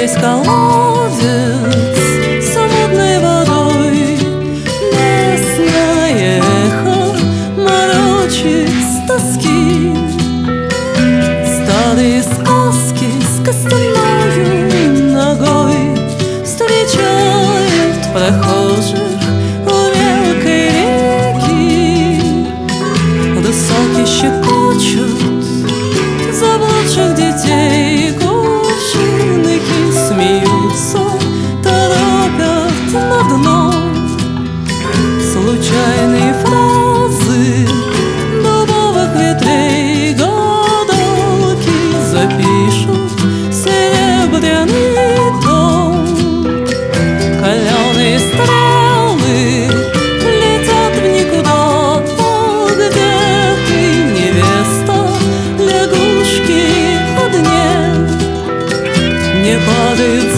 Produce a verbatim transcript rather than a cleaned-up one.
Здесь колодец с мутной водой, местное эхо морочит с тоски. Старые сказки с костяной ногой встречают прохожих у мелкой реки. Русалки щекочут заблудших детей, кувшинники смеются, торопят на дно. Случайные фразы дубовых ветвей гадалки запишут серебряный том. Каленые стрелы летят в никуда, где ты, невеста, лягушки на дне. Не падают